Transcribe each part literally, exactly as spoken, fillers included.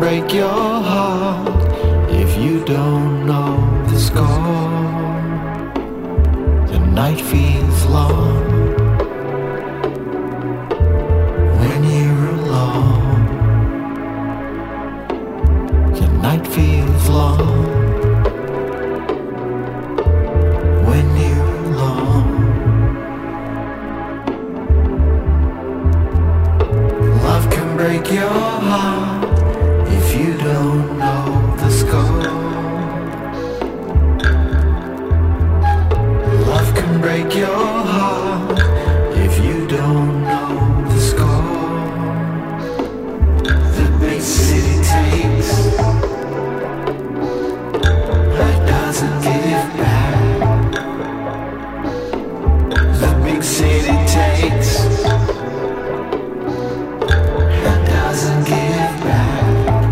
break your heart if you don't know the score. The night feels long when you're alone. The night feels long when you're alone. Love can break your heart if you don't know the score. Love can break your heart if you don't know the score. The big city takes but doesn't give back. The big city takes but doesn't give back.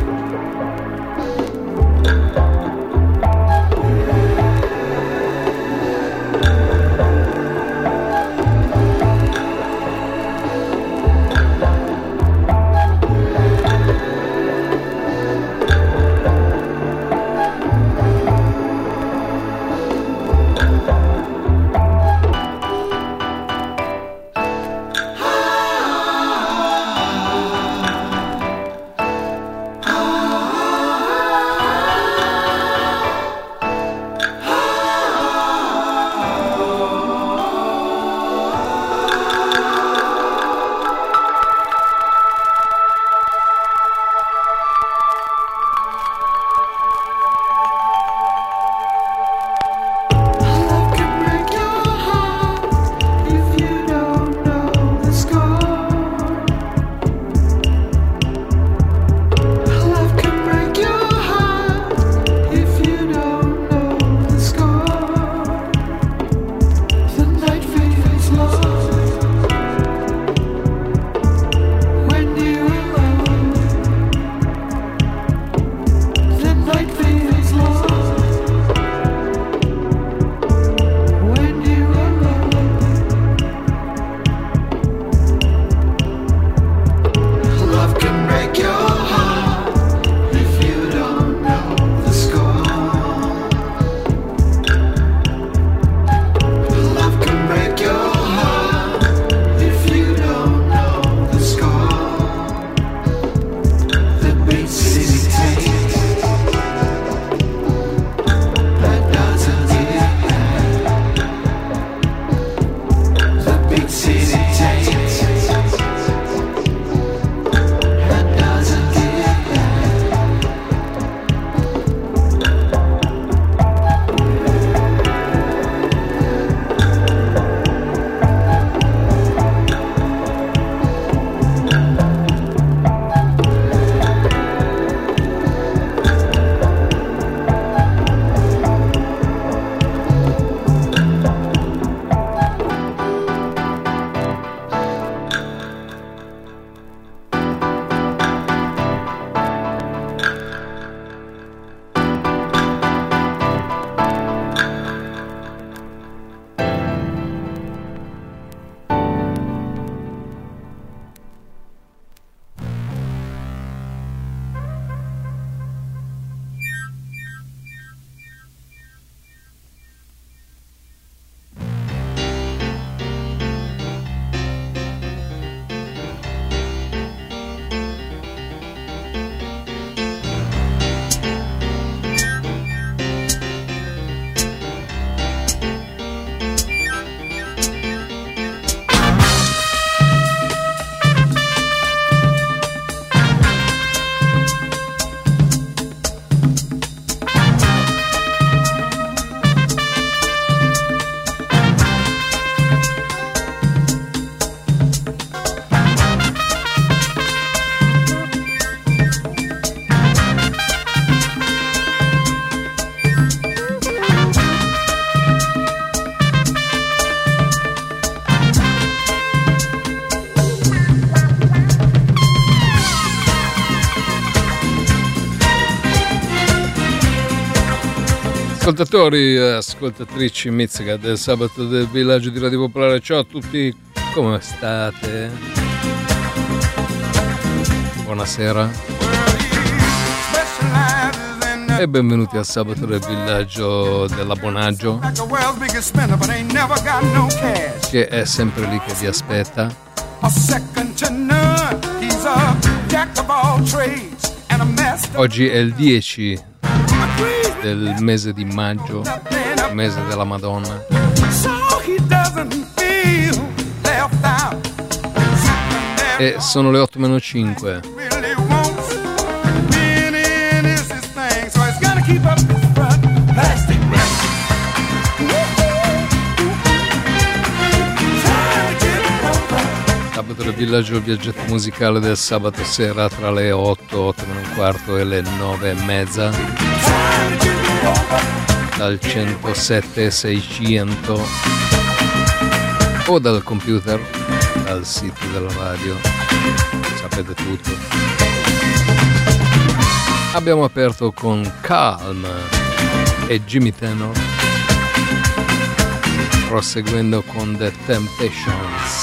Ascoltatori e ascoltatrici Mizzica del sabato del villaggio di Radio Popolare, ciao a tutti, come state? Buonasera. E benvenuti al sabato del villaggio dell'abbonaggio, che è sempre lì che vi aspetta. Oggi è il dieci del mese di maggio, il mese della Madonna. E sono le otto meno cinque. Sabato del villaggio, il viaggetto musicale del sabato sera tra le otto, otto meno un quarto e le nove e mezza, dal centosette seicento o dal computer, dal sito della radio, sapete tutto. Abbiamo aperto con Calm e Jimmy Tenor, proseguendo con The Temptations.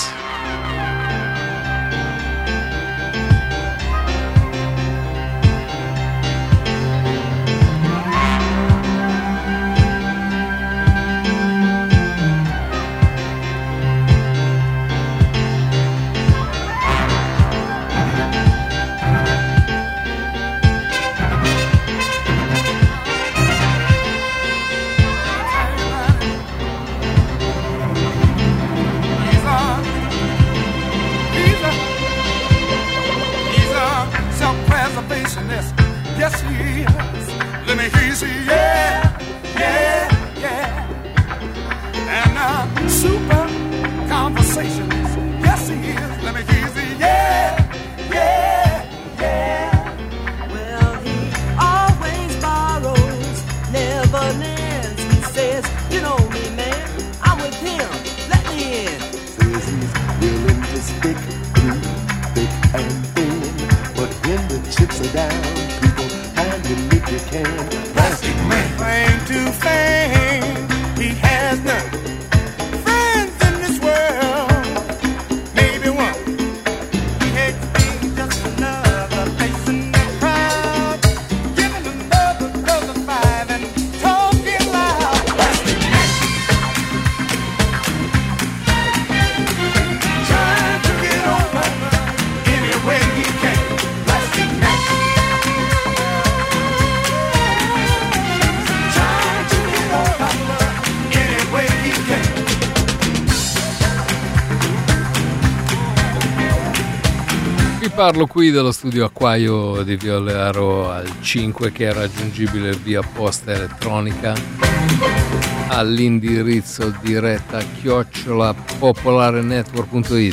Parlo qui dallo studio Acquaio di Via Olearo al cinque, che è raggiungibile via posta elettronica all'indirizzo diretta chiocciola popolarenetwork punto it.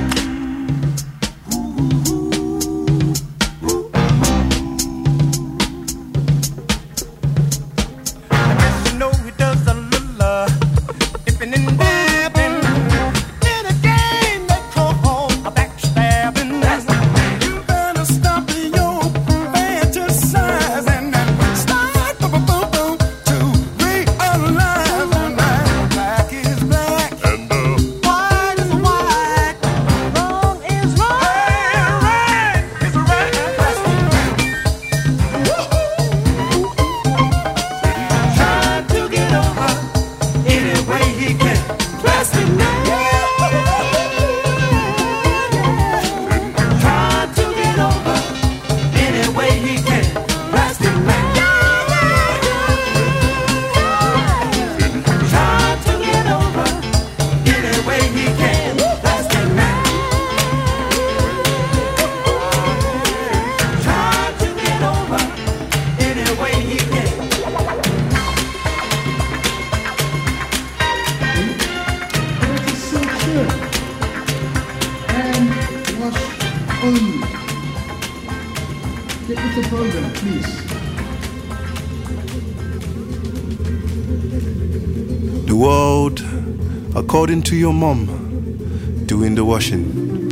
According to your mom, doing the washing.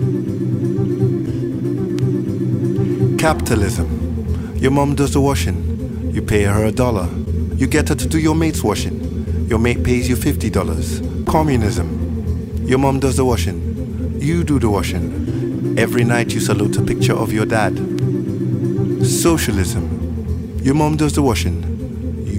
Capitalism. Your mom does the washing. You pay her a dollar. You get her to do your mate's washing. Your mate pays you fifty dollars. Communism. Your mom does the washing. You do the washing. Every night you salute a picture of your dad. Socialism. Your mom does the washing.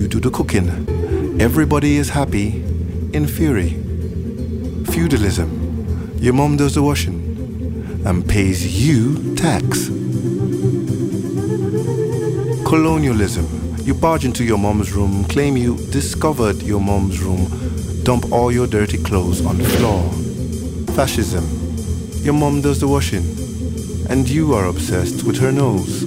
you do the cooking. Everybody is happy, in theory. Feudalism, your mom does the washing and pays you tax. Colonialism, you barge into your mom's room, claim you discovered your mom's room, dump all your dirty clothes on the floor. Fascism, your mom does the washing and you are obsessed with her nose.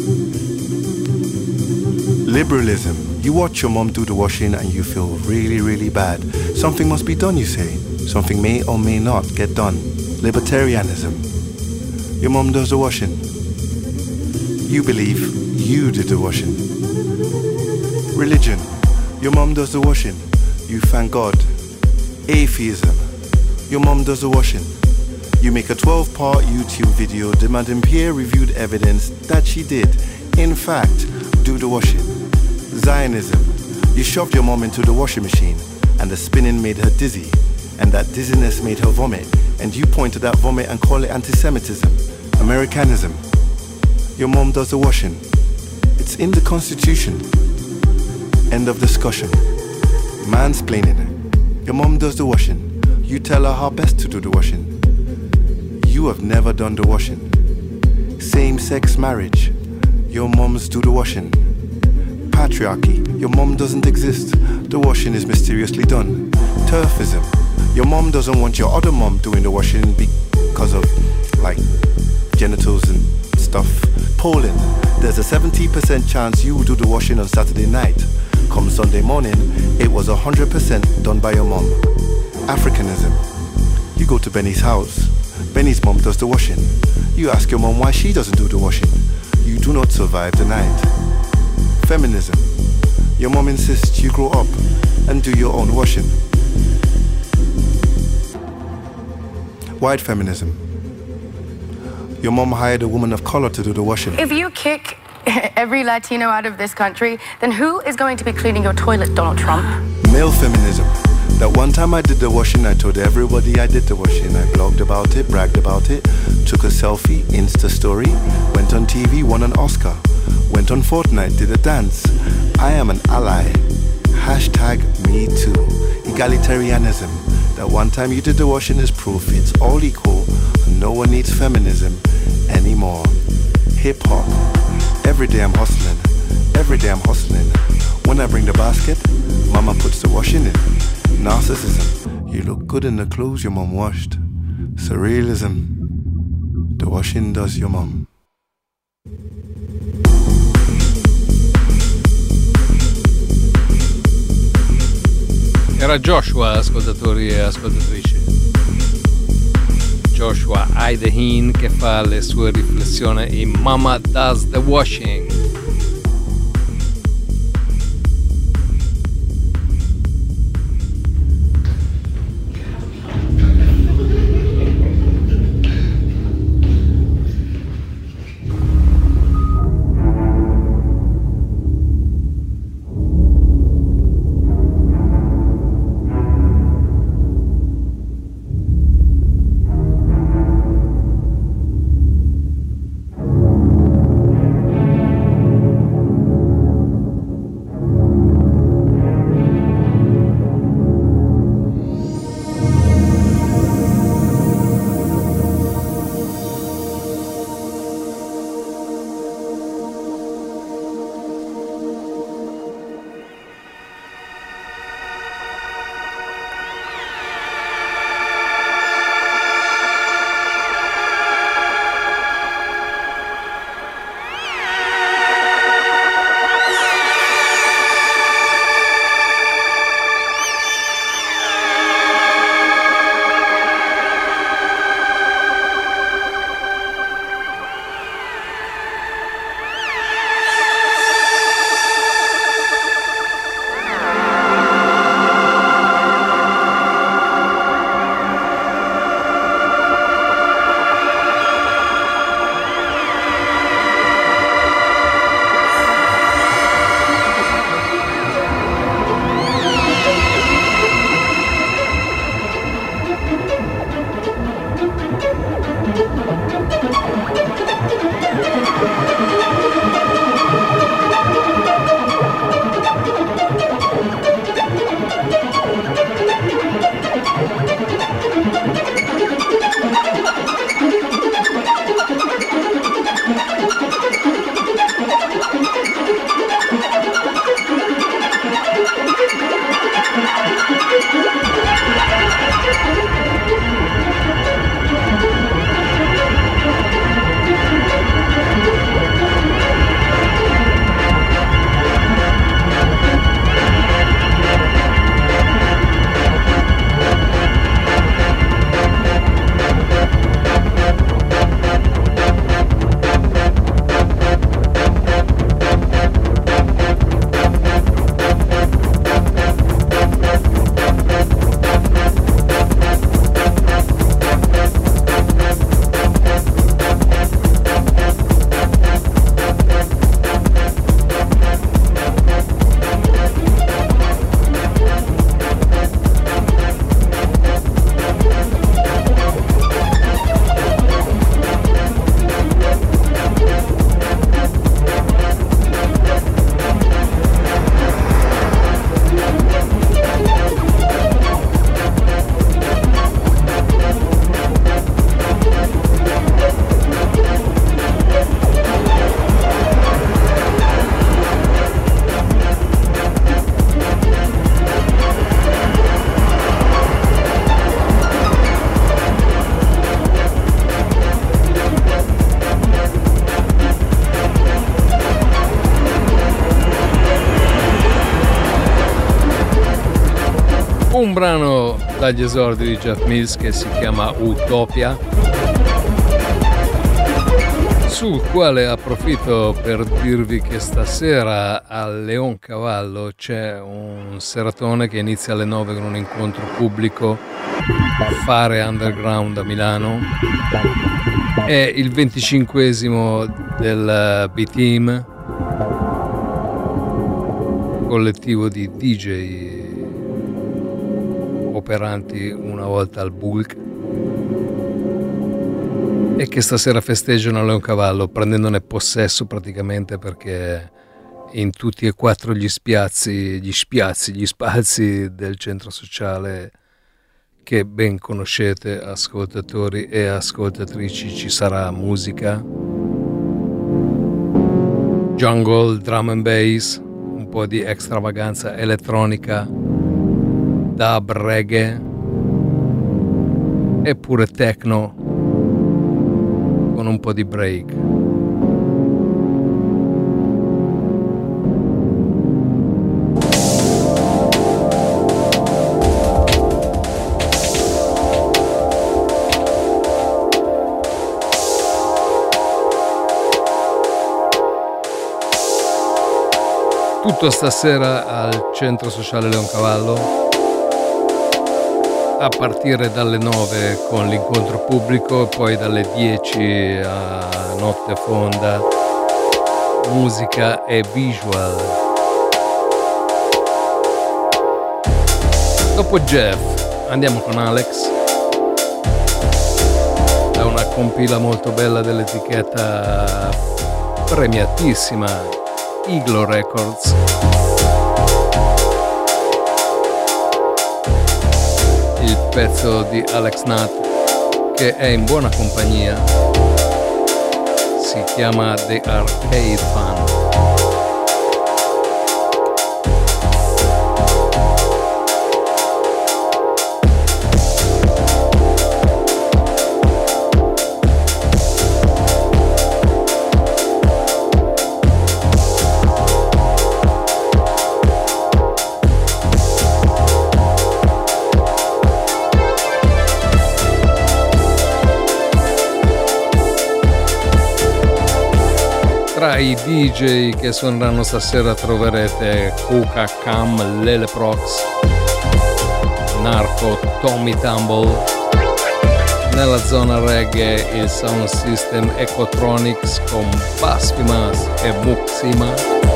Liberalism, you watch your mom do the washing and you feel really, really bad. Something must be done, you say. Something may or may not get done. Libertarianism, your mom does the washing. You believe you did the washing. Religion, your mom does the washing. You thank God. Atheism, your mom does the washing. You make a twelve-part YouTube video demanding peer-reviewed evidence that she did, in fact, do the washing. Zionism, you shoved your mom into the washing machine and the spinning made her dizzy and that dizziness made her vomit and you point to that vomit and call it anti-Semitism. Americanism, your mom does the washing. It's in the Constitution. End of discussion. Mansplaining, your mom does the washing. You tell her how best to do the washing. You have never done the washing. Same-sex marriage, your moms do the washing. Patriarchy, your mom doesn't exist. The washing is mysteriously done. Turfism, your mom doesn't want your other mom doing the washing because of, like, genitals and stuff. Polling, there's a seventy percent chance you will do the washing on Saturday night. Come Sunday morning, it was one hundred percent done by your mom. Africanism, you go to Benny's house. Benny's mom does the washing. You ask your mom why she doesn't do the washing. You do not survive the night. Feminism, your mom insists you grow up and do your own washing. White feminism, your mom hired a woman of color to do the washing. If you kick every Latino out of this country, then who is going to be cleaning your toilet, Donald Trump? Male feminism, that one time I did the washing, I told everybody I did the washing. I blogged about it, bragged about it, took a selfie, Insta story, went on T V, won an Oscar, went on Fortnite, did a dance. I am an ally. Hashtag me too. Egalitarianism, that one time you did the washing is proof it's all equal and no one needs feminism anymore. Hip hop, every day I'm hustling, every day I'm hustling. When I bring the basket, mama puts the washing in. Narcissism, you look good in the clothes your mom washed. Surrealism, the washing does your mom. Era Joshua, ascoltatori e ascoltatrici. Joshua Idahin che fa le sue riflessioni in Mama Does the Washing. brano dagli esordi di Jeff Mills che si chiama Utopia, sul quale approfitto per dirvi che stasera al Leoncavallo c'è un seratone che inizia alle nove con un incontro pubblico, Fare Underground a Milano. È il venticinquesimo del B-Team, collettivo di D J operanti una volta al Bulk e che stasera festeggiano a Leoncavallo prendendone possesso praticamente, perché in tutti e quattro gli spiazzi, gli spiazzi, gli spazi del centro sociale che ben conoscete, ascoltatori e ascoltatrici, ci sarà musica, jungle, drum and bass, un po' di extravaganza elettronica, dub, reggae e pure techno con un po' di break. Tutto stasera al centro sociale Leoncavallo a partire dalle nove con l'incontro pubblico e poi dalle dieci a notte fonda musica e visual. Dopo Jeff andiamo con Alex da una compila molto bella dell'etichetta premiatissima Iglo Records. Il pezzo di Alex Nut che è in buona compagnia si chiama The Arcade Fun. Tra i D J che suoneranno stasera troverete Kuka Cam, Lele Prox, Narco, Tommy Tumble. Nella zona reggae il sound system Ecotronics con Baspimas e Muxima.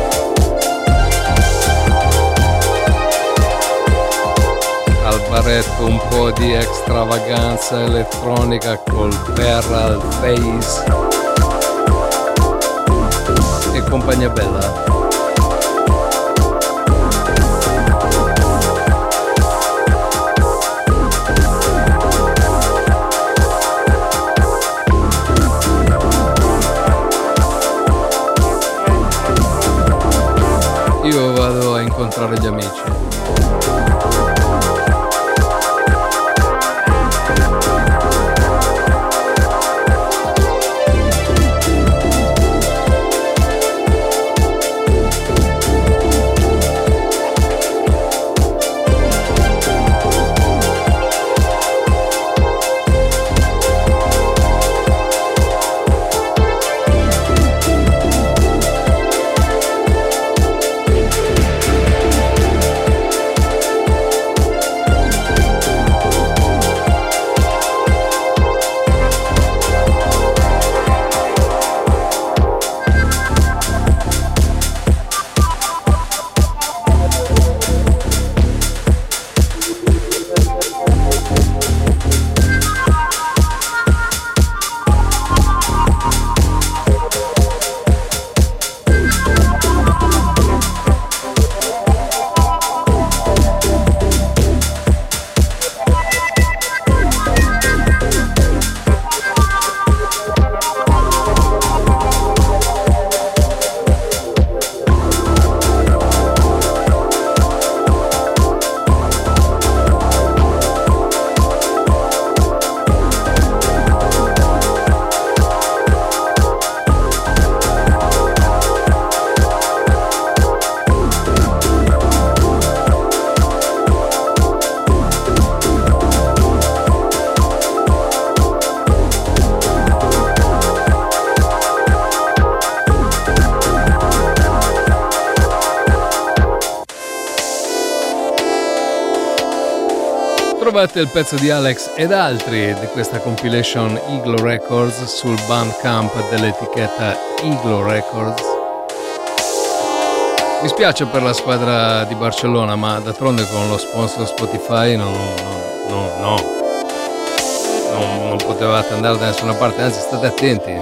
Al baretto un po' di extravaganza elettronica col Barrel Face e compagnia bella. Io vado a incontrare gli amici. Trovate il pezzo di Alex ed altri di questa compilation Eagle Records sul Bandcamp dell'etichetta Eagle Records. Mi spiace per la squadra di Barcellona, ma d'altronde con lo sponsor Spotify no, no, no, no. Non, non potevate andare da nessuna parte, anzi state attenti.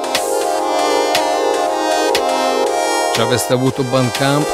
Se aveste avuto Bandcamp,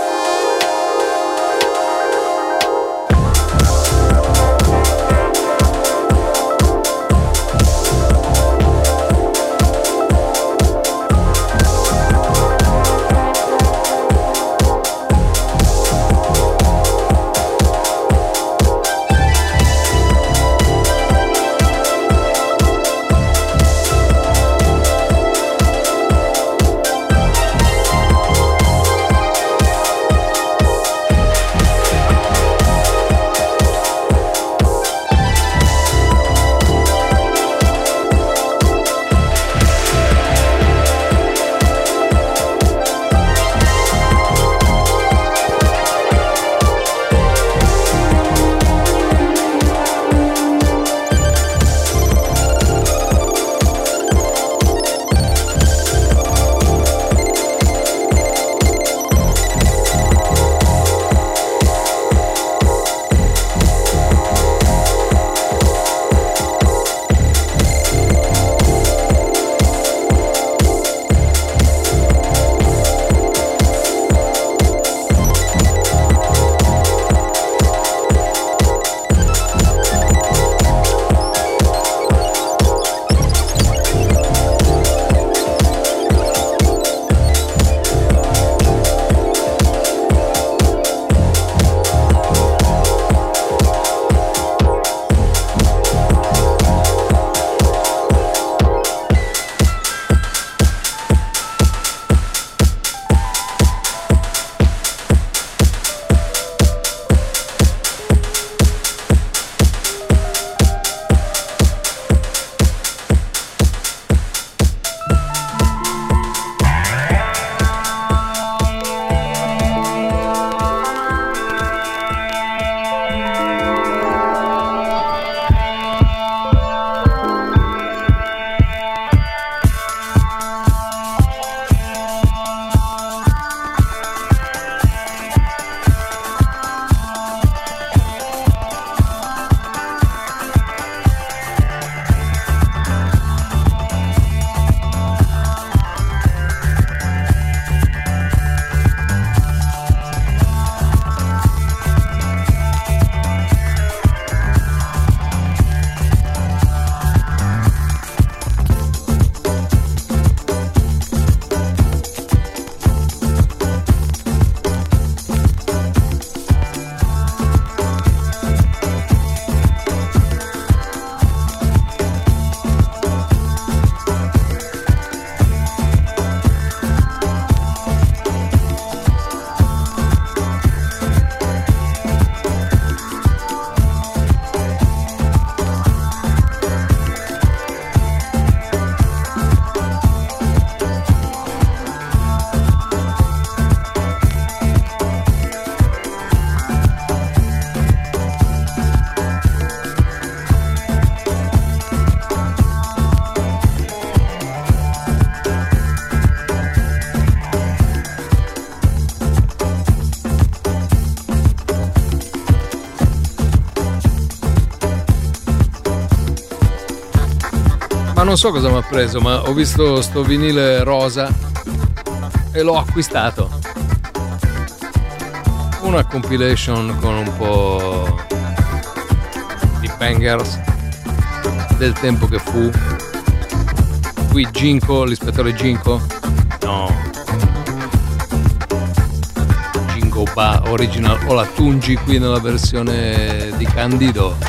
non so cosa mi ha preso, ma ho visto sto vinile rosa e l'ho acquistato. Una compilation con un po' di bangers del tempo che fu. Qui Ginko, l'ispettore Ginko? No. Ginko Ba Original o la Tungi qui nella versione di Candido.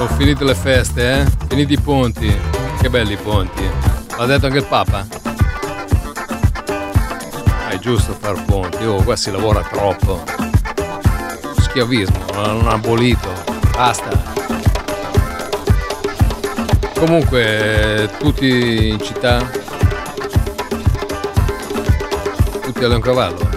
Sono finite le feste, eh? Finiti i ponti. Che belli ponti. L'ha detto anche il Papa? Ah, è giusto far ponti. Oh, qua si lavora troppo. Schiavismo, non abolito. Basta. Comunque, tutti in città. Tutti a Leoncavallo.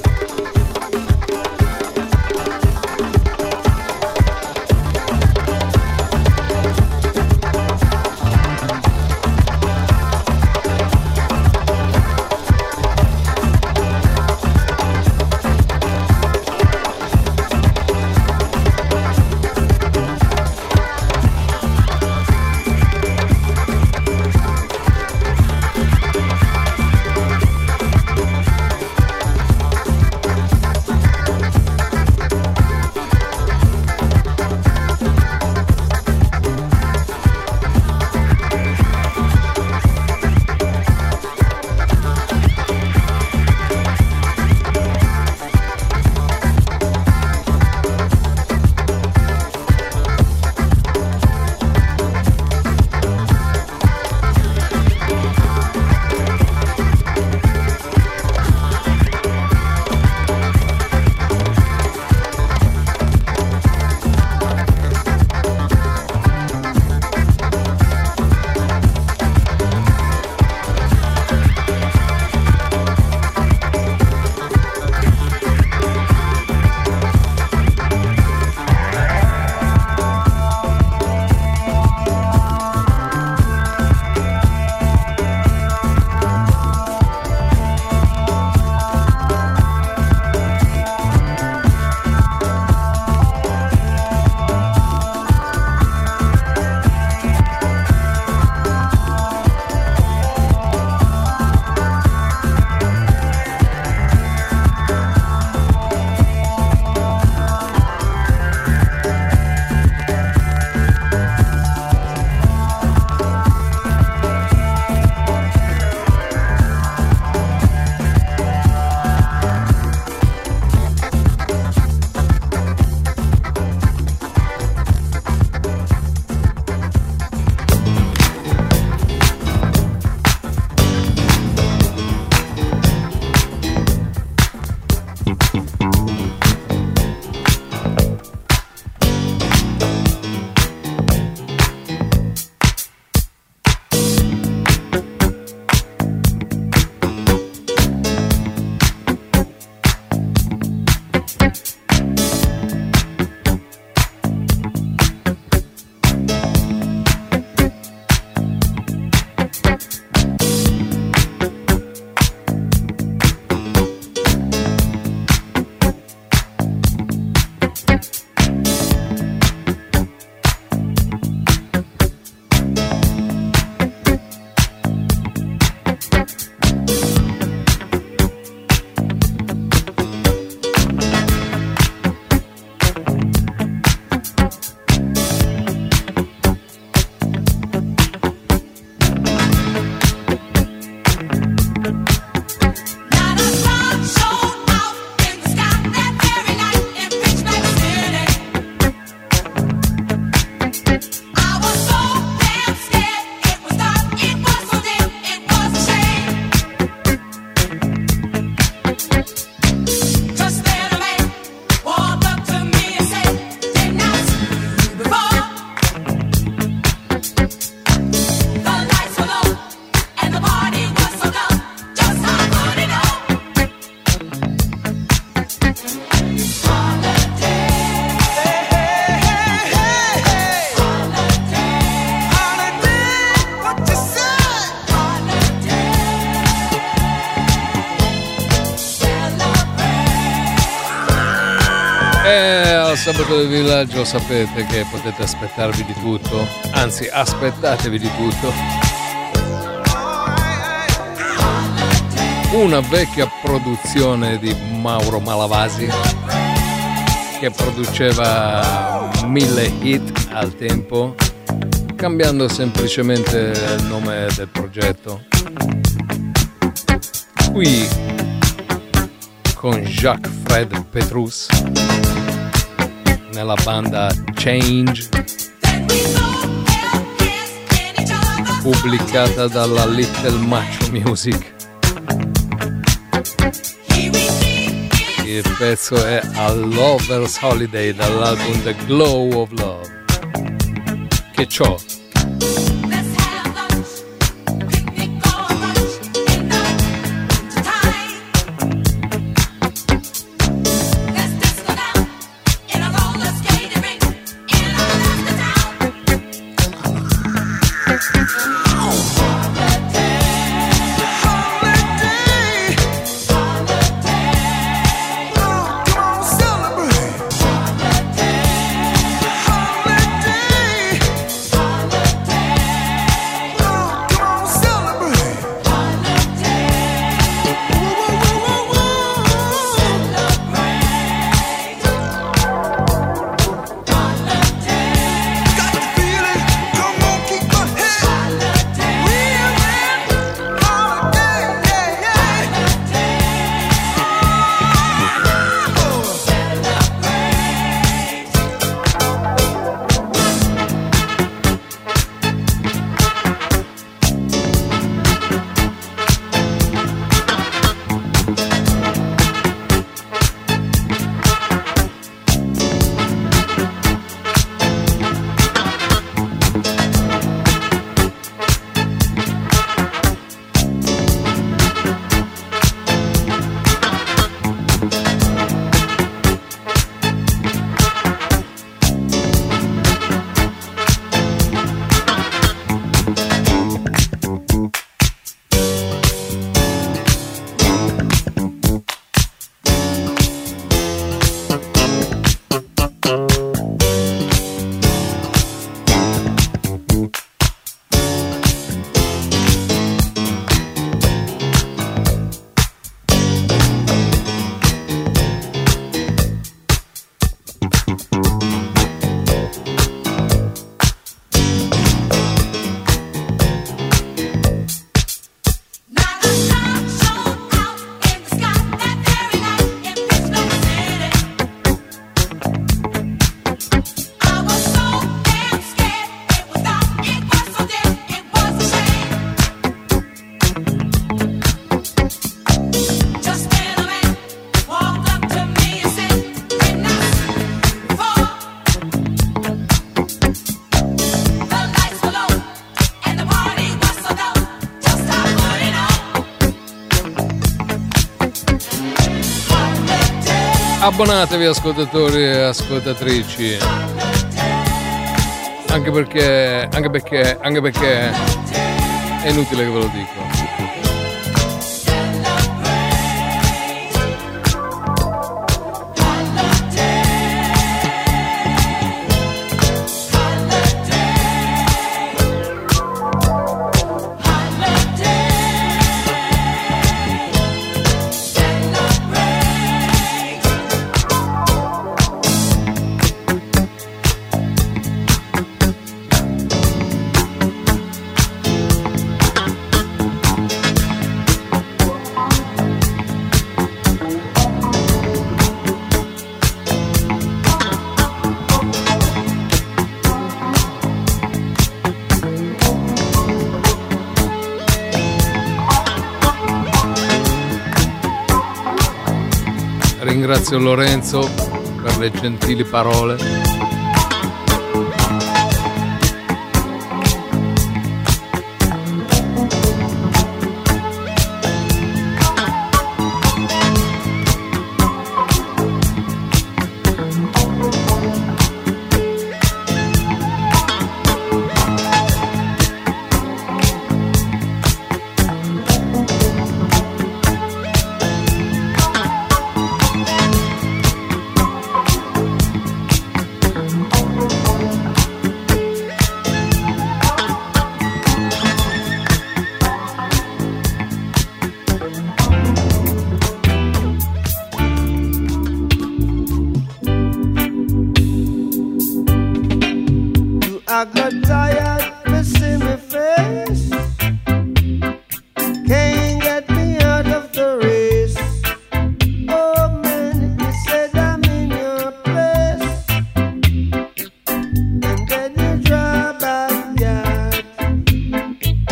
E al Sabato del Villaggio sapete che potete aspettarvi di tutto, anzi aspettatevi di tutto. Una vecchia produzione di Mauro Malavasi che produceva mille hit al tempo, cambiando semplicemente il nome del progetto. Qui con Jacques Fred Petrus nella banda Change. pubblicata dalla Little Macho Music. Il pezzo è A Lover's Holiday dall'album The Glow of Love. Che c'ho? Abbonatevi ascoltatori e ascoltatrici, anche perché, anche perché, anche perché è inutile che ve lo dico. Ringrazio Lorenzo per le gentili parole. I got tired to see my face. Can't get me out of the race. Oh man, you said I'm in your place, and then you draw back yard.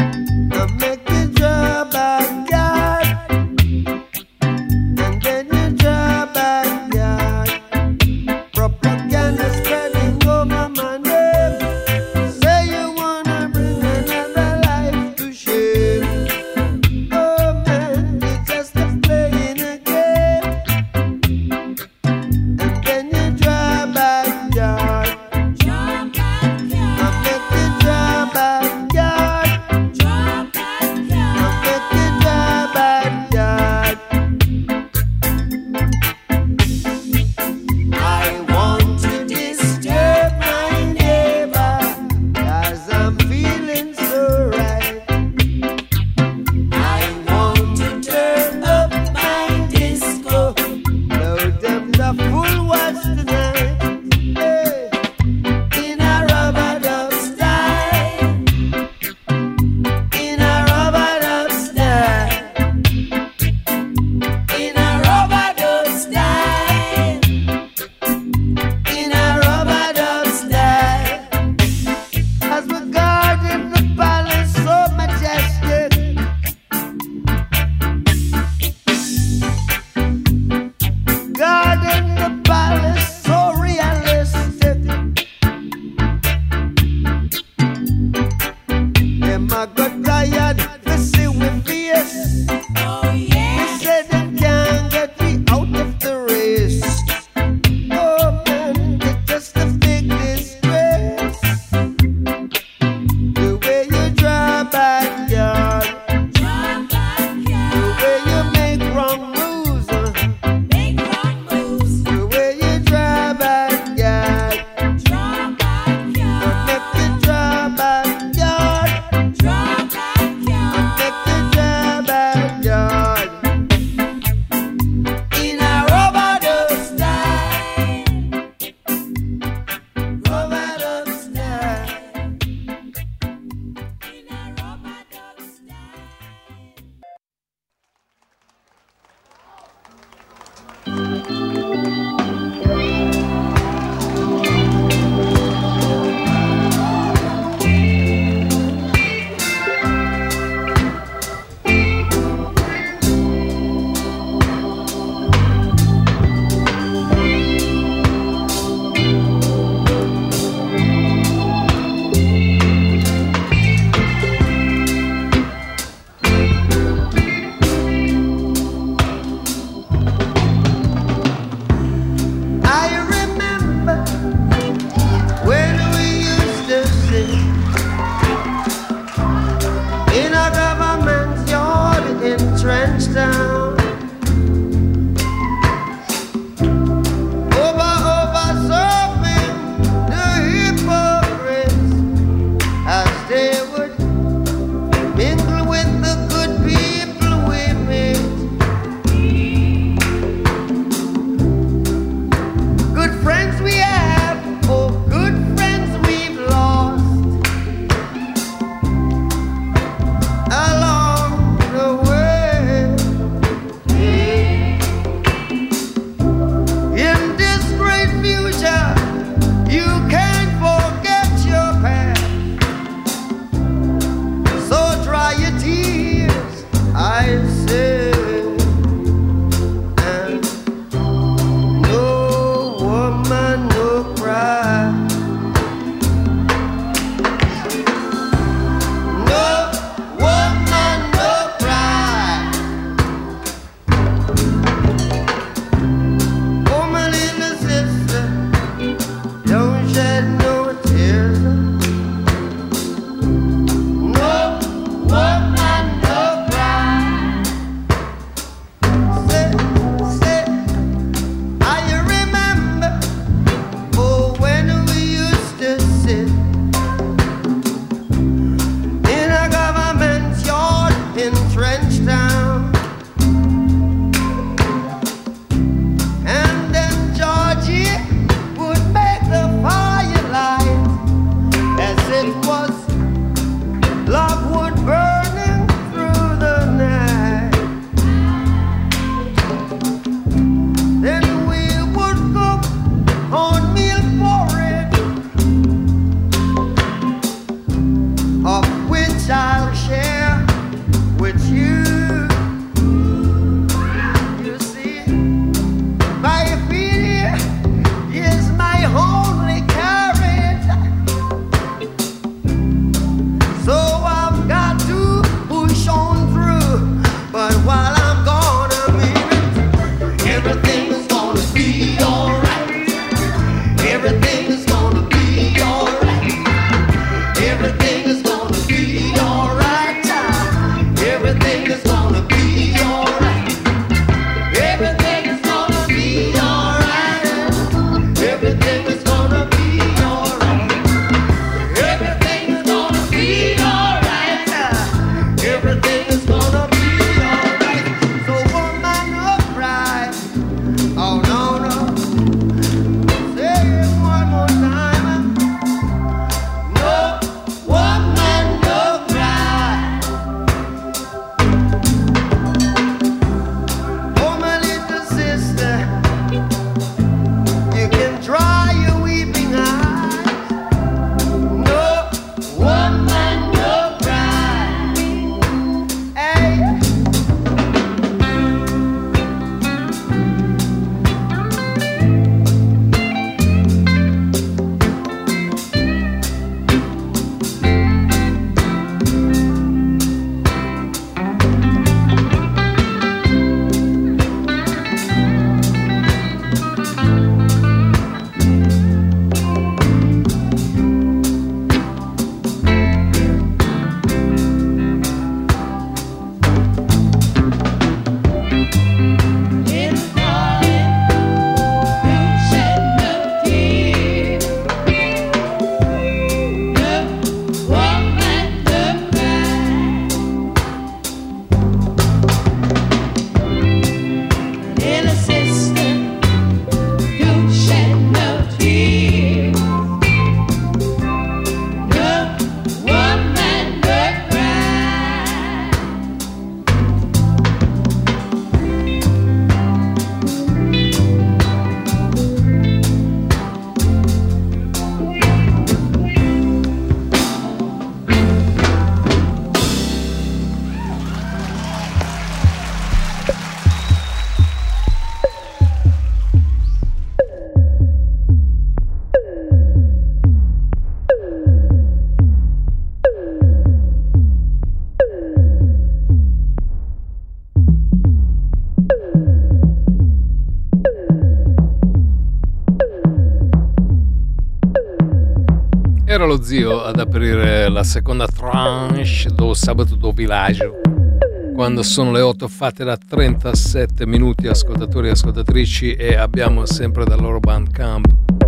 Era lo zio ad aprire la seconda tranche do Sabato do Villaggio, quando sono le otto fatte da trentasette minuti, ascoltatori e ascoltatrici, e abbiamo sempre dal loro Bandcamp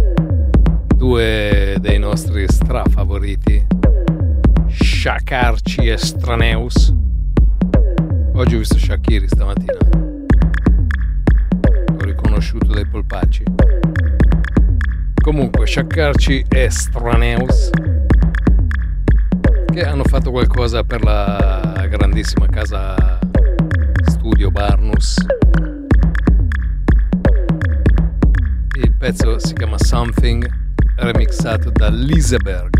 due dei nostri strafavoriti, Shakarchi e Straneus. Oggi ho visto Shakiri stamattina, l'ho riconosciuto dai polpacci. Comunque Shakarchi e Straneus, che hanno fatto qualcosa per la grandissima casa studio Barnus. Il pezzo si chiama Something, remixato da Liseberg.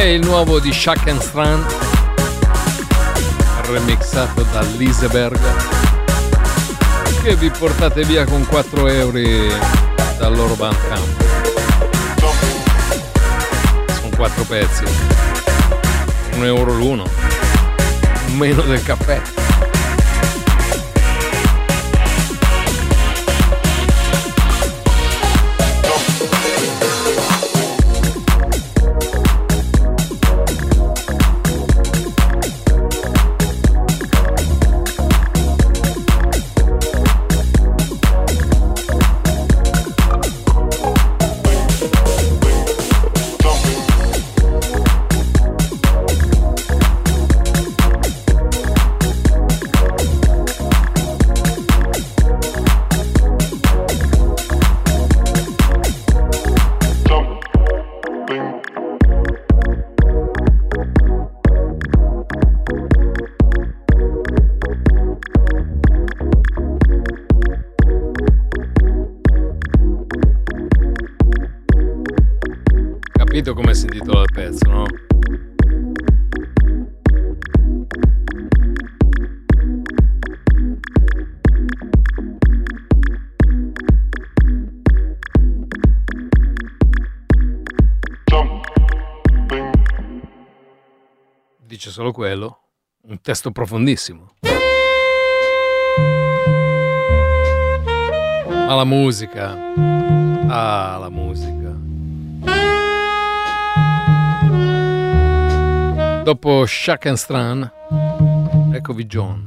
il nuovo di Shack and Stran, remixato da Liseberg, che vi portate via con quattro euro dal loro Bandcamp. Sono quattro pezzi, un euro l'uno, meno del caffè. Come si intitola il pezzo, no? Dice solo quello, un testo profondissimo. Ma la musica, ah, la musica. Dopo Shack and Stran, eccovi John.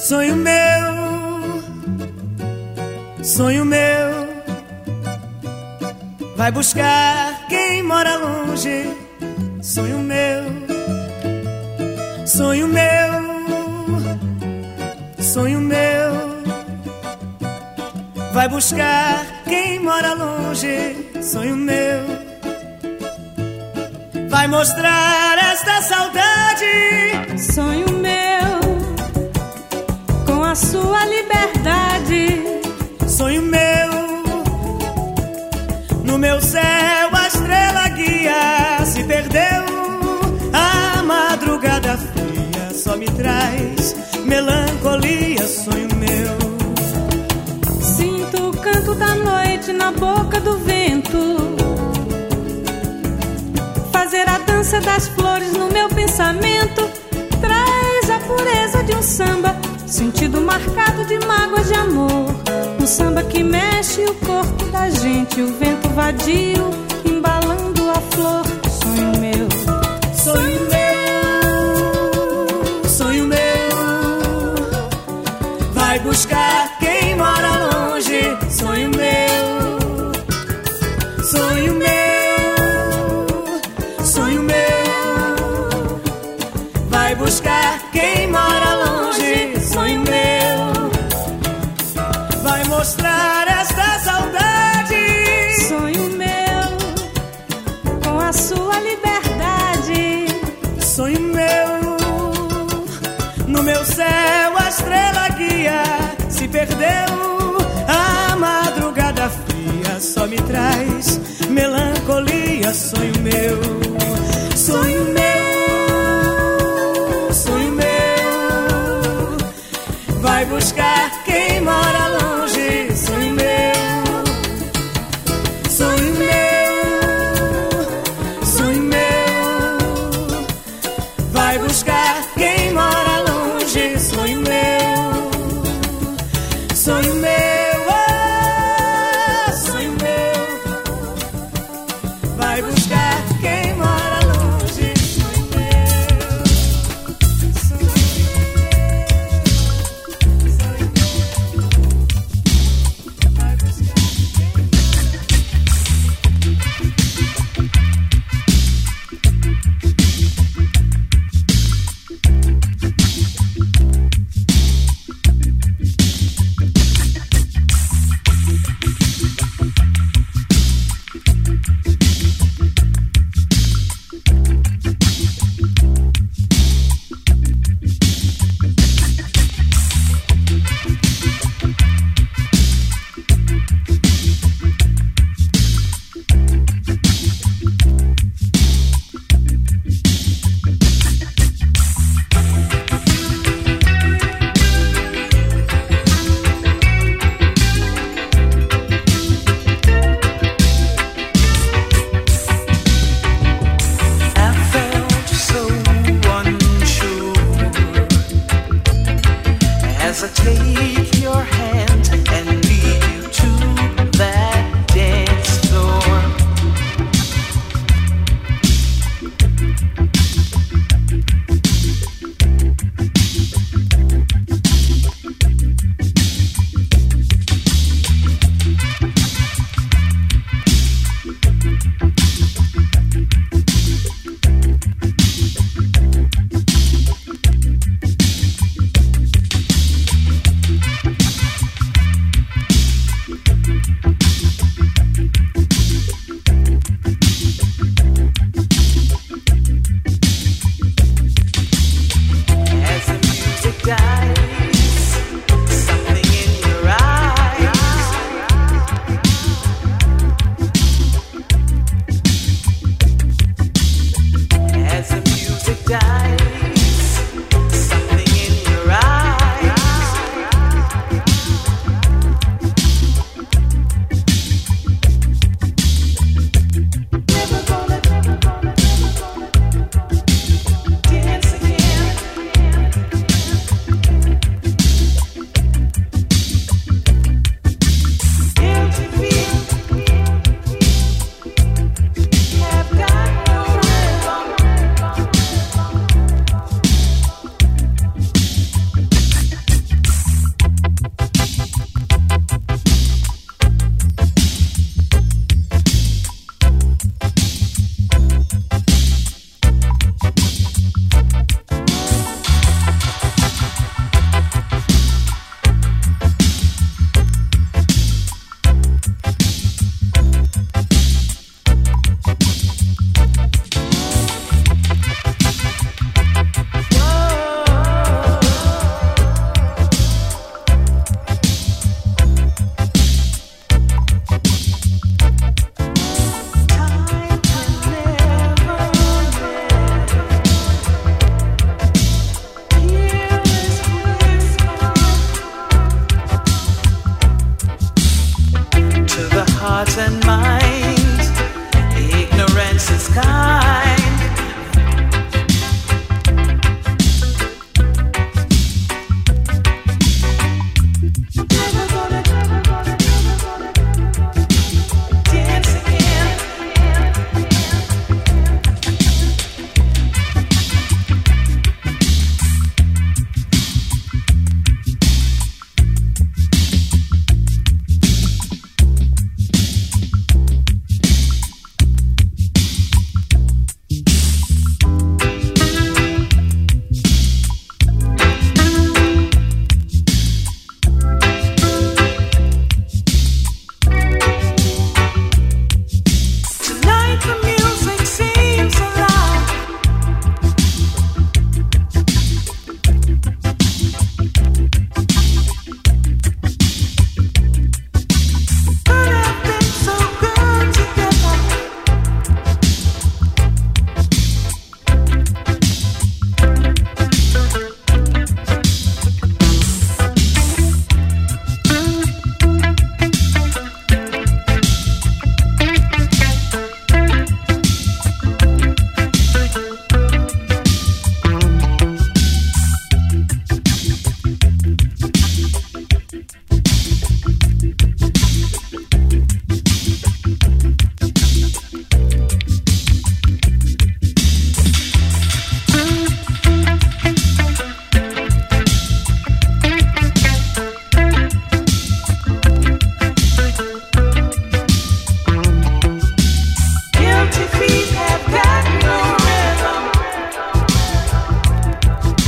Sonho meu, sonho meu, vai buscar quem mora longe. Sonho meu, sonho meu, sonho meu, vai buscar quem mora longe. Sonho meu, vai mostrar esta saudade. Sonho meu, com a sua liberdade. Sonho meu, no meu céu a estrela guia. Se perdeu, a madrugada fria só me traz melancolia. Sonho meu, sinto o canto da noite na boca do vento, fazer a dança das flores no meu pensamento. Traz a pureza de um samba, sentido marcado de mágoas de amor. Um samba que mexe o corpo da gente, o vento vadio embalando a flor. Sonho meu, sonho meu, sonho meu, vai buscar quem mora longe. Sonho meu, sonho meu, sonho meu, vai buscar quem mora longe. Sonho meu, vai mostrar esta saudade. sonho meu, com a sua liberdade. Sonho meu, no meu céu a estrela guia. Se perdeu, a madrugada fria só me traz melancolia. Sonho meu, sonho meu, sonho meu, vai buscar quem mora longe. Sonho meu, sonho meu, sonho meu, vai buscar quem mora longe. Sonho meu, sonho meu, ah, sonho meu, vai buscar quem mora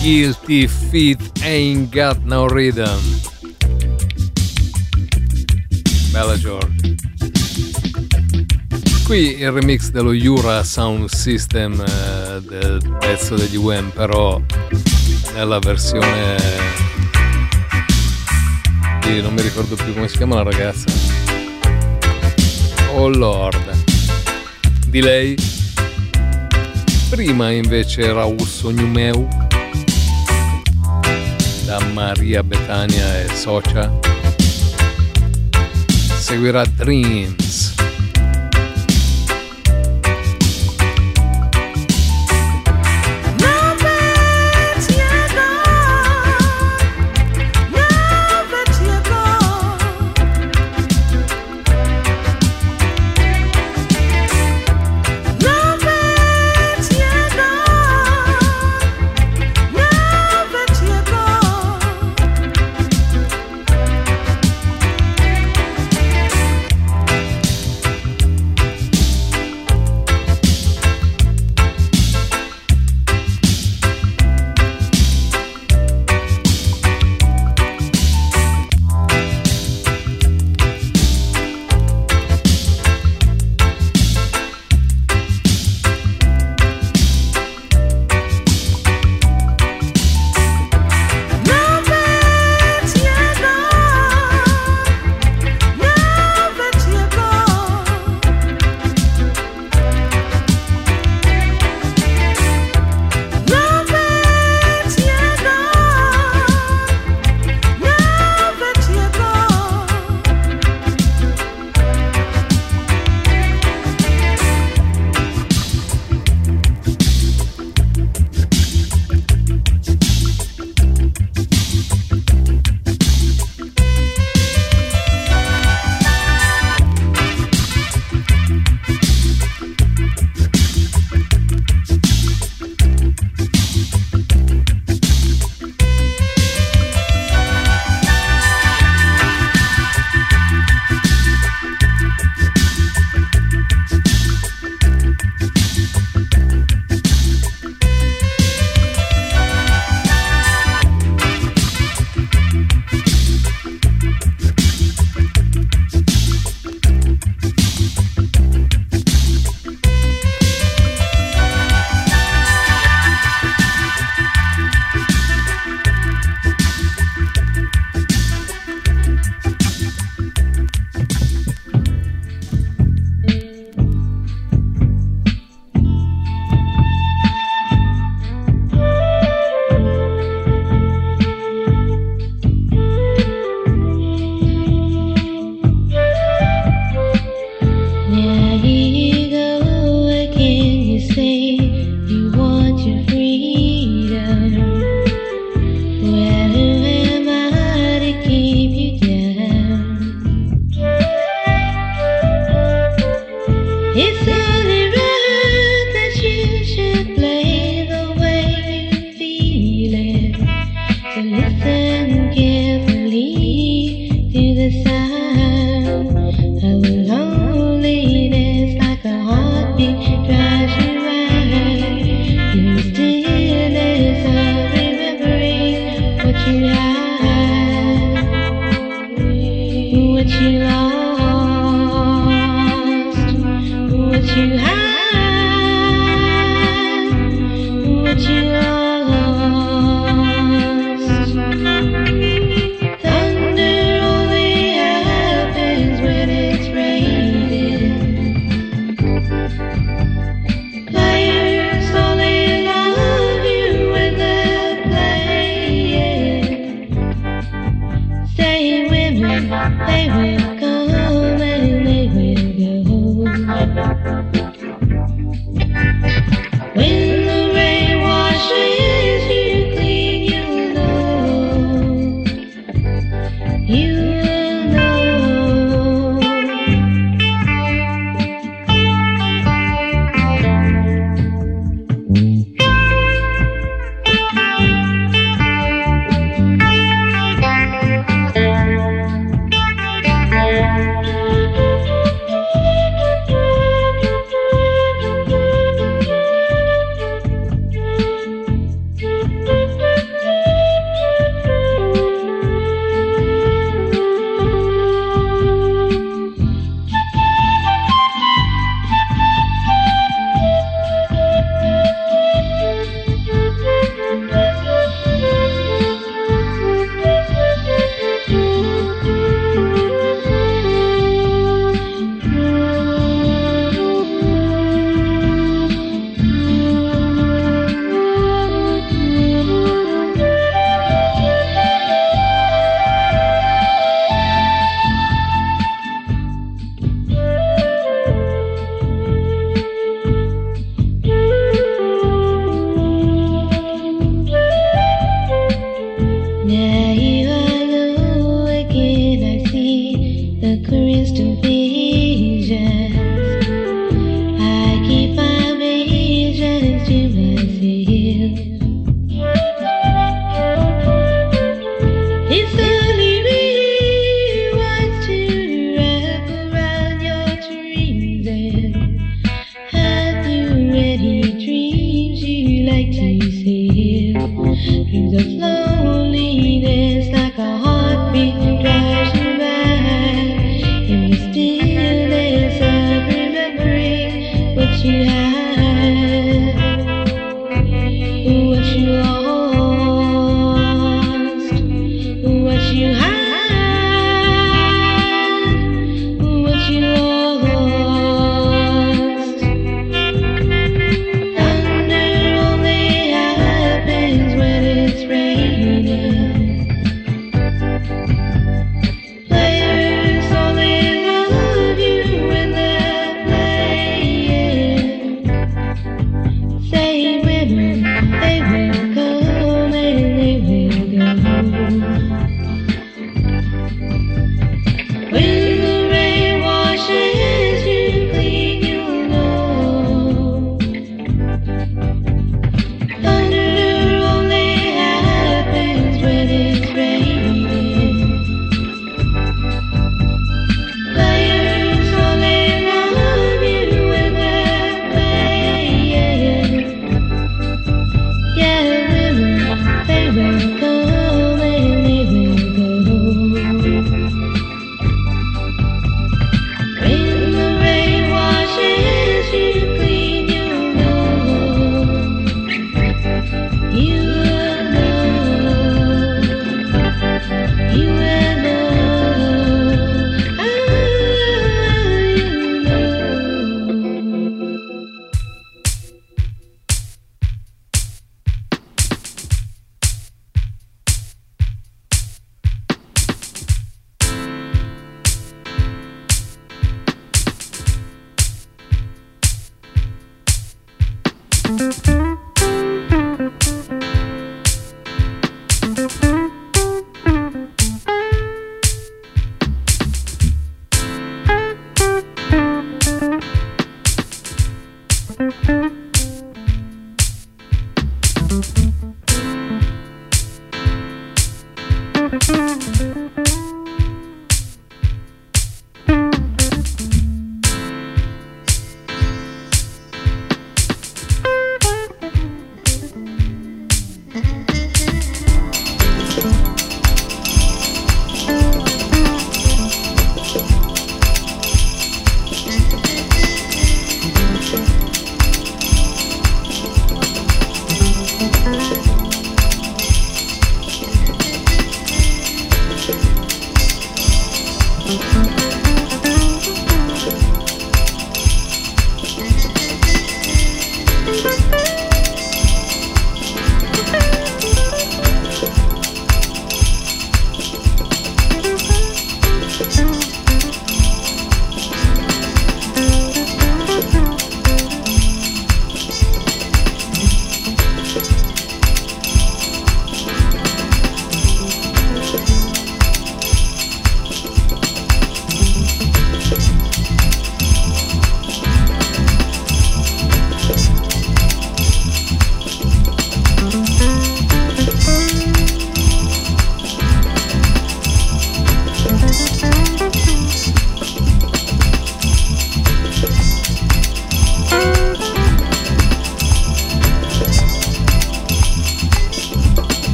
Guilty Feet Ain't Got No Rhythm. Bella George. Qui il remix dello Jura Sound System eh, del pezzo degli Wham, però nella versione di, non mi ricordo più come si chiama la ragazza. Oh Lord. Di lei. Prima invece era Usso Numeu da Maria Betania e Socia. Seguirà Dreams.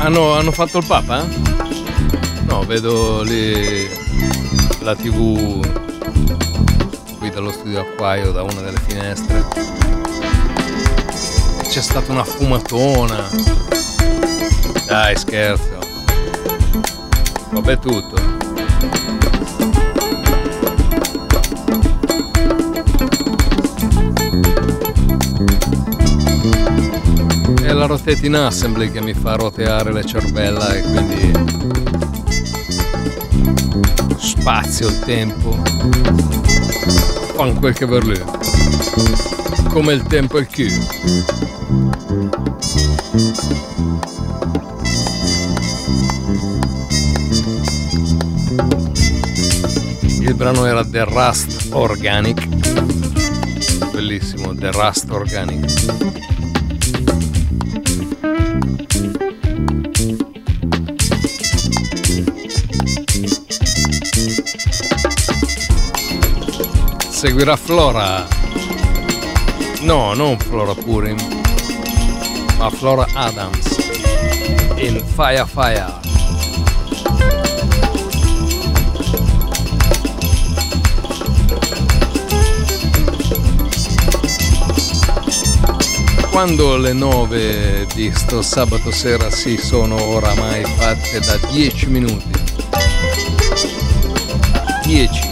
Hanno, hanno fatto il Papa? No, vedo lì la tivù qui dallo studio Acquaio, da una delle finestre. C'è stata una fumatona. Dai, scherzo. Vabbè, tutto. È la rotating assembly che mi fa roteare le cervella e quindi spazio, il tempo fanno quel che per lui, come il tempo e il Q. Il brano era The Rust Organic, bellissimo, The Rust Organic. Seguirà Flora, no, non Flora Purim, ma Flora Adams in Fire Fire. Quando le nove di sto sabato sera si sono oramai fatte da dieci minuti. dieci.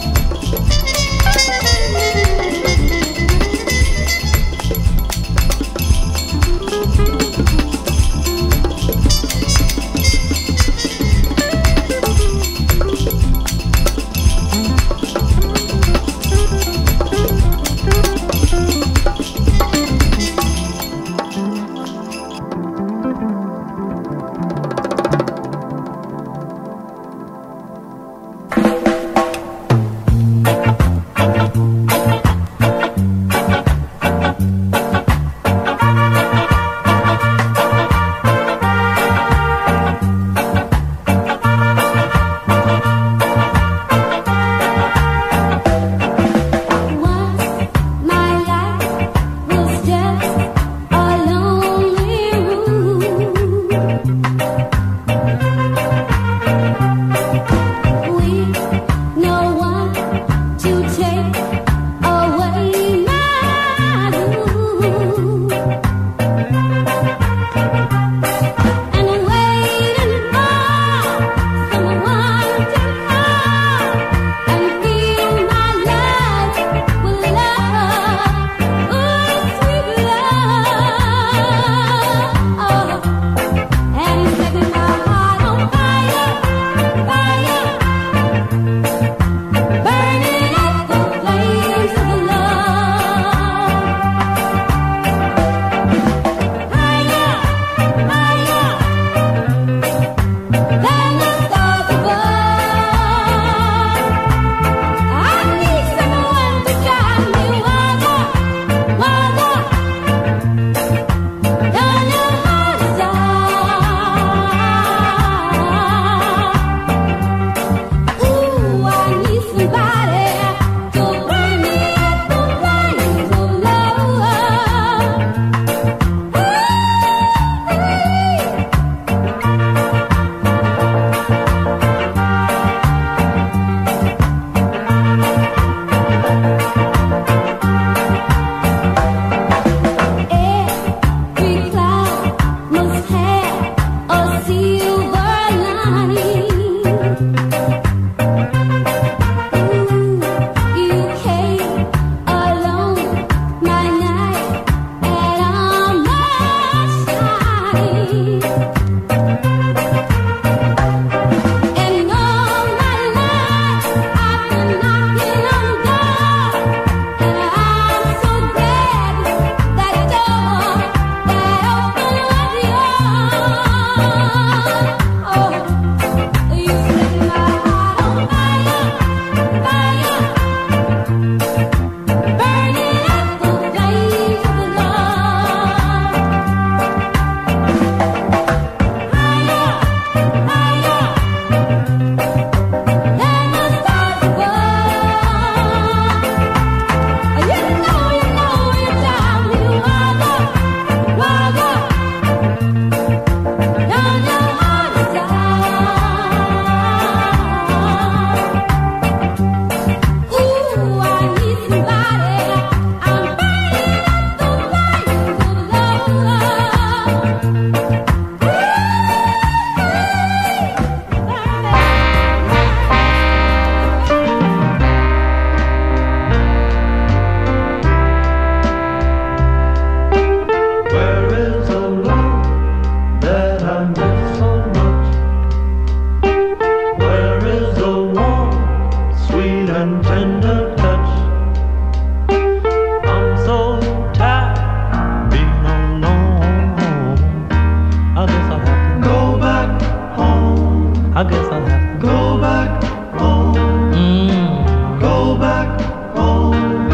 back home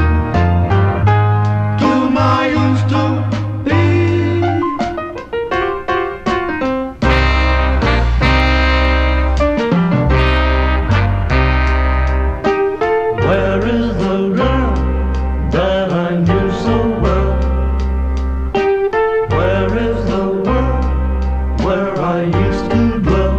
to my used to be. Where is the girl that I knew so well? Where is the world where I used to dwell?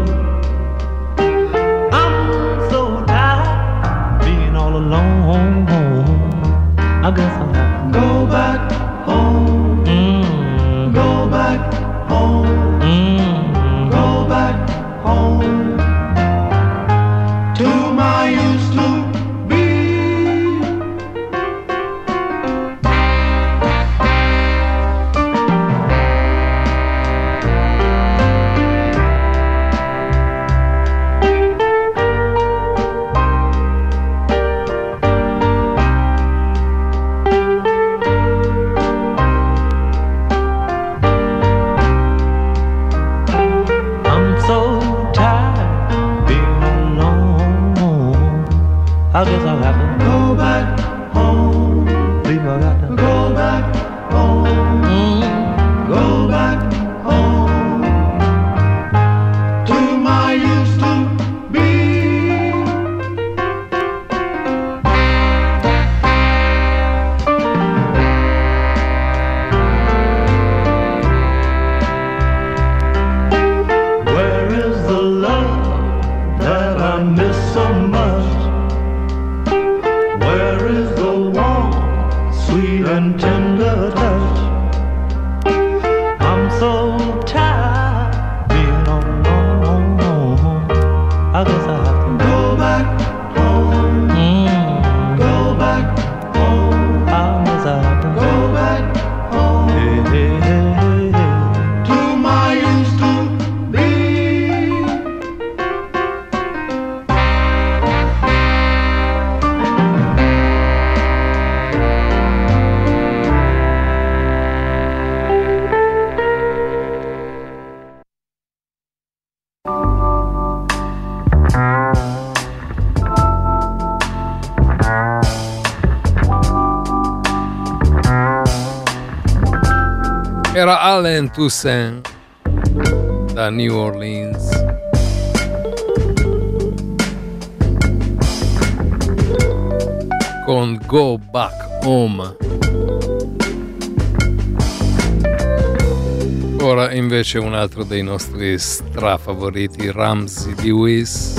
I'm so tired being all alone. I guess I'll have to go back home. Mm. Go back home. Mm. Go back home to my used to be. I'm so tired being alone. I guess I'll have to go back home. People got to go back home. Mm. Go back home to my used to be. Where is the love that I miss so much? Where is the warm, sweet and tender touch? I'm so tired being alone. I guess I have to go back home. Mm. Go back home. I guess I have to go back home. Hey, hey, hey, hey, hey. To my used to be. Era Allen Toussaint da New Orleans. Con Go Back Home. Ora invece un altro dei nostri strafavoriti, Ramsey Lewis.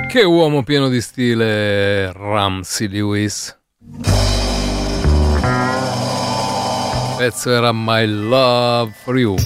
Che uomo pieno di stile, Ramsey Lewis. Il pezzo era My Love for You.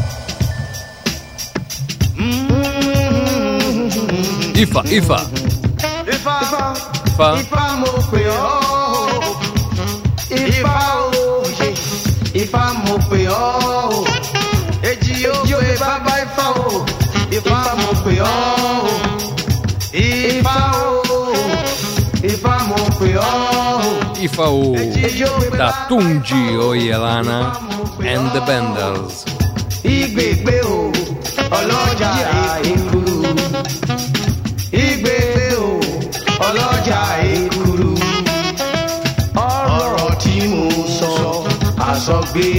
Ifa, Ifa. Ifa, Ifa. Ifa mo pe o. Ifa o, Ifa mo pe o. Eji o pe baba Ifa o. Ifa mo pe o. Ifa o, Ifa mo pe o. Ifa o. Da Tunji Oyelana and the Benders. Ìgbègbè o, ọlọ́jà èkuru. Ìgbègbè o, ọlọ́jà èkuru. Ọ̀rọ̀ tí mo sọ àsọgbé.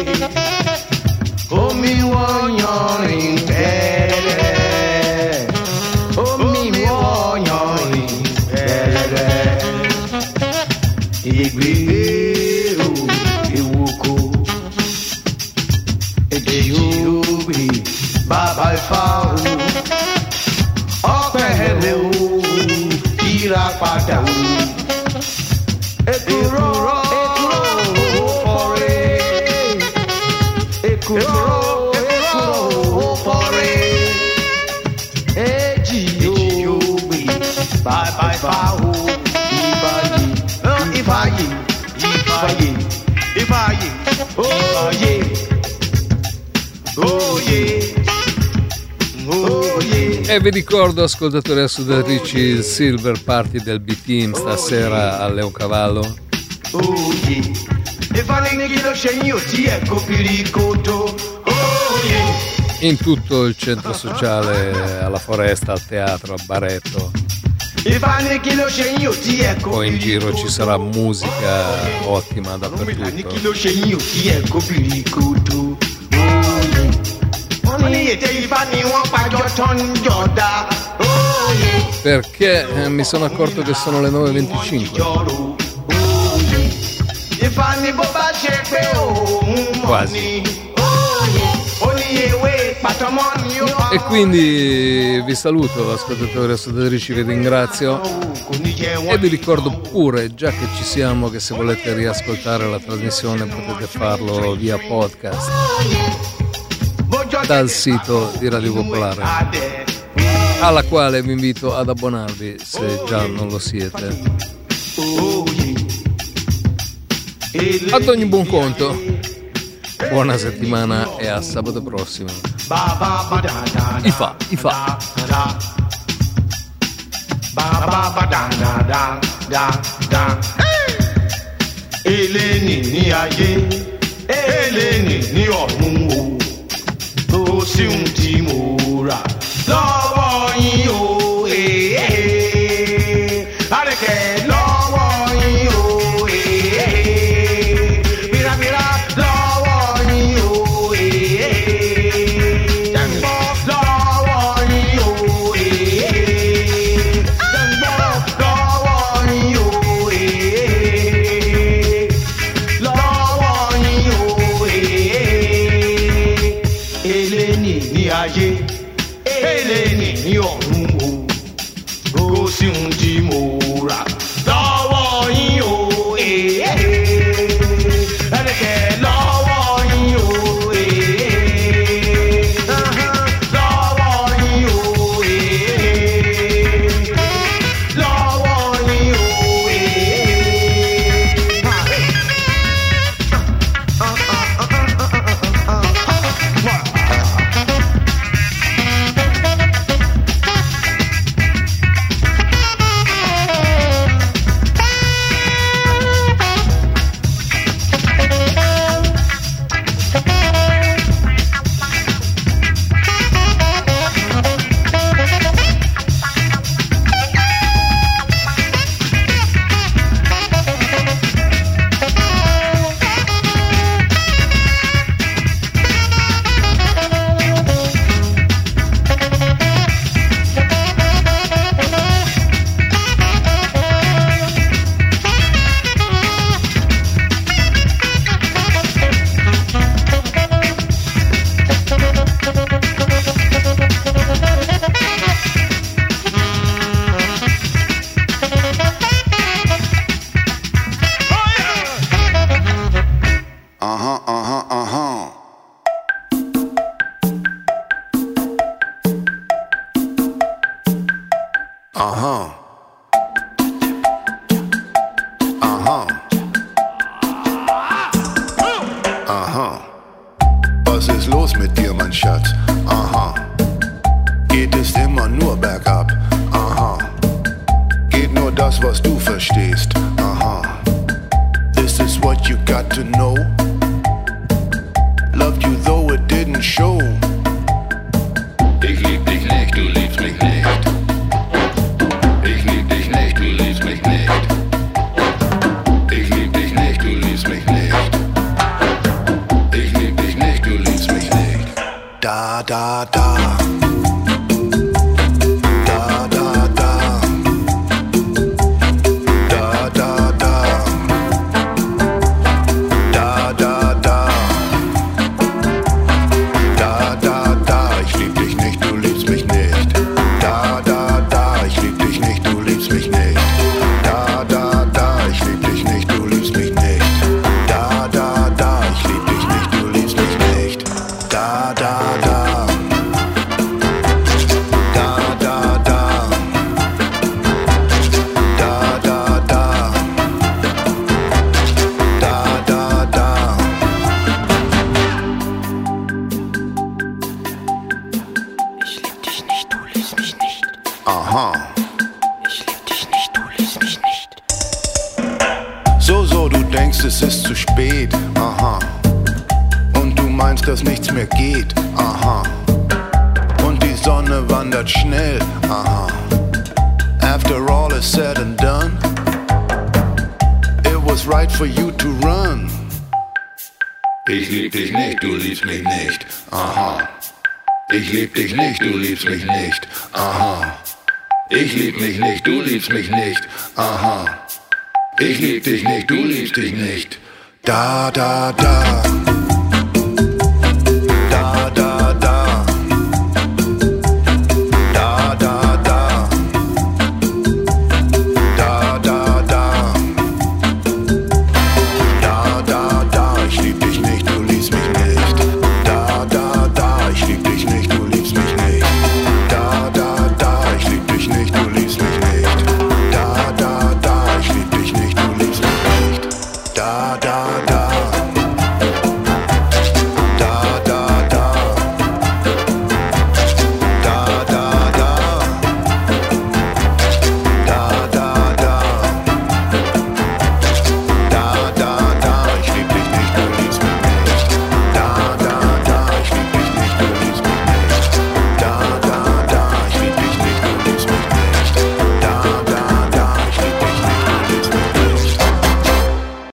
Omi wọ́n yanrìn pẹ́ẹ́rẹ́. Omi wọ́n yanrìn pẹ́ẹ́rẹ́. Ìgbègbè o, ewoko. Èjì ògbè bàbá Ifá o. Ọpẹ́ ẹ̀lẹ́ o, yíra padà o. Èkùrọ́ èkùrọ́ ò fọ́rẹ́. Èkùrọ́ èkùrọ́ ò fọ́rẹ́. Èjì ògbè bàbá Ifá o. Ìfàyè ìfàyè ìfàyè ìfàyè òye. Oh yeah. Oh yeah. E vi ricordo, ascoltatori e ascoltatrici, il Silver Party del B-Team stasera a Leoncavallo. Oh yeah. E fanno che lo scegno ti ecco piricoto. Oh yeah. In tutto il centro sociale, alla foresta, al teatro, al baretto. E fanno che lo scegno ti ecco. Poi in giro ci sarà musica ottima Non mi danno che dappertutto. lo scegno ti ecco piricoto. Wọ́n ní ètè Ifá ni wọ́n pàjọ tó ń jọ̀dá. Perché eh, mi sono accorto che sono le nove e venticinque. Ifá ni bó bá ṣe pé òun mọ̀ Quasi. ni. Ó ní ewé pàtọ́mọ́ ni ó. E quindi vi saluto, ascoltatori e ascoltatrici, vi ringrazio. Kò ní jẹ E wọ́n. vi ricordo pure, già che ci siamo, che se volete riascoltare la trasmissione potete farlo via podcast dal sito di Radio Popolare, alla quale vi invito ad abbonarvi se già non lo siete. Ad ogni buon conto, buona settimana e a sabato prossimo. Ifa, Ifa. Eléni ní ayé, eléni ní ọ̀run o. Kò sí ohun tí mo rà lọ́wọ́ yín o. Àrẹ̀kẹ́ lọ́wọ́ yín o. Bíràbírà lọ́wọ́ yín o. Jẹ́ngbọ́ lọ́wọ́ yín o. Jẹ́ngbọ́ lọ́wọ́ yín o. Lọ́wọ́ yín o. Eléni ní ayé, eléni ní ọ̀run o. Kò sí ohun tí mo rà lọ́wọ́ yín o. Ẹ̀rẹ̀kẹ́ lọ́wọ́ yín o. Lọ́wọ́ yín o. Lọ́wọ́ yín o. Aha. Aha. Aha. Was ist los mit dir, mein Schatz? Aha. Geht es immer nur bergab? Aha. Geht nur das, was du verstehst? Aha. This is what you got to know. Loved you though it didn't show. Ich lieb dich nicht, du liebst mich nicht. Ich lieb dich nicht, du liebst mich nicht. Ich lieb dich nicht, du liebst mich nicht. Ich lieb dich nicht, du liebst mich nicht. Da, da, da. Es ist zu spät, aha. Und du meinst, dass nichts mehr geht, aha. Und die Sonne wandert schnell, aha. After all is said and done, it was right for you to run. Ich lieb dich nicht, du liebst mich nicht, aha. Ich lieb dich nicht, du liebst mich nicht, aha. Ich lieb mich nicht, du liebst mich nicht, aha. Ich lieb dich nicht, du liebst dich nicht. Da, da, da.